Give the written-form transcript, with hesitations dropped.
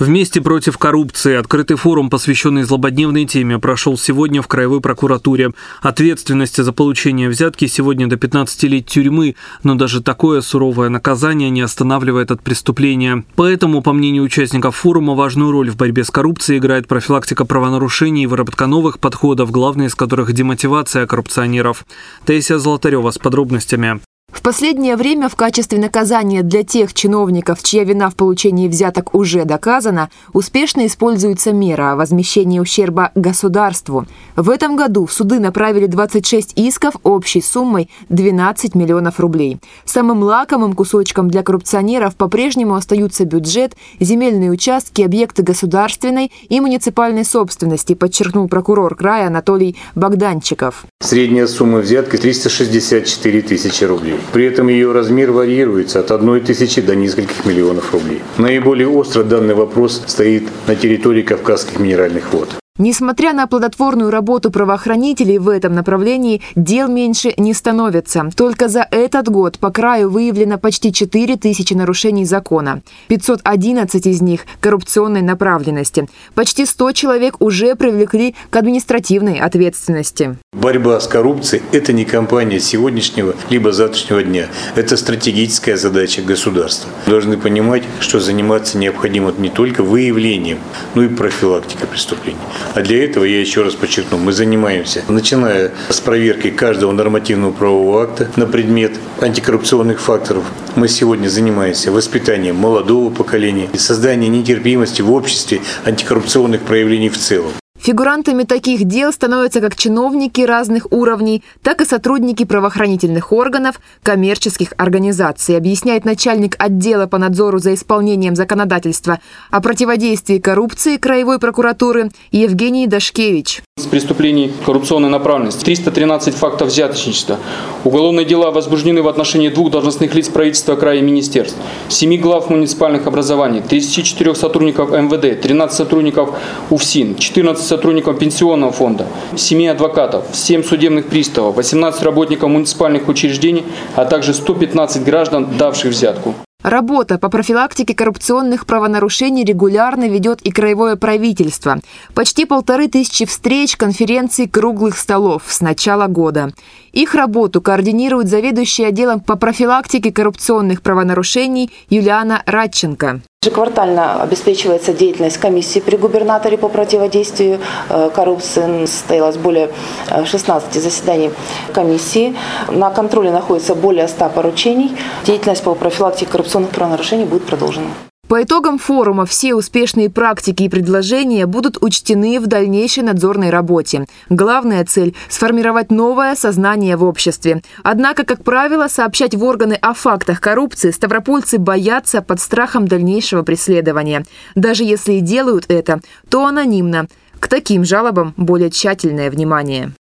Вместе против коррупции. Открытый форум, посвященный злободневной теме, прошел сегодня в Краевой прокуратуре. Ответственность за получение взятки сегодня до 15 лет тюрьмы, но даже такое суровое наказание не останавливает от преступления. Поэтому, по мнению участников форума, важную роль в борьбе с коррупцией играет профилактика правонарушений и выработка новых подходов, главный из которых демотивация коррупционеров. Таисия Золотарева с подробностями. В последнее время в качестве наказания для тех чиновников, чья вина в получении взяток уже доказана, успешно используется мера возмещения ущерба государству. В этом году в суды направили 26 исков общей суммой 12 миллионов рублей. Самым лакомым кусочком для коррупционеров по-прежнему остаются бюджет, земельные участки, объекты государственной и муниципальной собственности, подчеркнул прокурор края Анатолий Богданчиков. Средняя сумма взятки 364 тысячи рублей. При этом ее размер варьируется от 1 тысячи до нескольких миллионов рублей. Наиболее остро данный вопрос стоит на территории Кавказских минеральных вод. Несмотря на плодотворную работу правоохранителей в этом направлении, дел меньше не становится. Только за этот год по краю выявлено почти 4000 нарушений закона. 511 из них – коррупционной направленности. Почти 100 человек уже привлекли к административной ответственности. Борьба с коррупцией – это не кампания сегодняшнего либо завтрашнего дня. Это стратегическая задача государства. Должны понимать, что заниматься необходимо не только выявлением, но и профилактикой преступлений. А для этого, я еще раз подчеркну, мы занимаемся, начиная с проверки каждого нормативного правового акта на предмет антикоррупционных факторов. Мы сегодня занимаемся воспитанием молодого поколения и созданием нетерпимости в обществе антикоррупционных проявлений в целом. Фигурантами таких дел становятся как чиновники разных уровней, так и сотрудники правоохранительных органов, коммерческих организаций, объясняет начальник отдела по надзору за исполнением законодательства о противодействии коррупции Краевой прокуратуры Евгений Дашкевич. С преступлений коррупционной направленности 313 фактов взяточничества. Уголовные дела возбуждены в отношении 2 должностных лиц правительства края и министерств, 7 глав муниципальных образований, 34 сотрудников МВД, 13 сотрудников УФСИН, 14 сотрудников пенсионного фонда, 7 адвокатов, 7 судебных приставов, 18 работников муниципальных учреждений, а также 115 граждан, давших взятку. Работа по профилактике коррупционных правонарушений регулярно ведет и краевое правительство. Почти 1500 встреч, конференций, круглых столов с начала года. Их работу координирует заведующий отделом по профилактике коррупционных правонарушений Юлиана Радченко. Ежеквартально обеспечивается деятельность комиссии при губернаторе по противодействию коррупции. Состоялось более 16 заседаний комиссии. На контроле находится более 100 поручений. Деятельность по профилактике коррупционных правонарушений будет продолжена. По итогам форума все успешные практики и предложения будут учтены в дальнейшей надзорной работе. Главная цель – сформировать новое сознание в обществе. Однако, как правило, сообщать в органы о фактах коррупции ставропольцы боятся под страхом дальнейшего преследования. Даже если и делают это, то анонимно. К таким жалобам более тщательное внимание.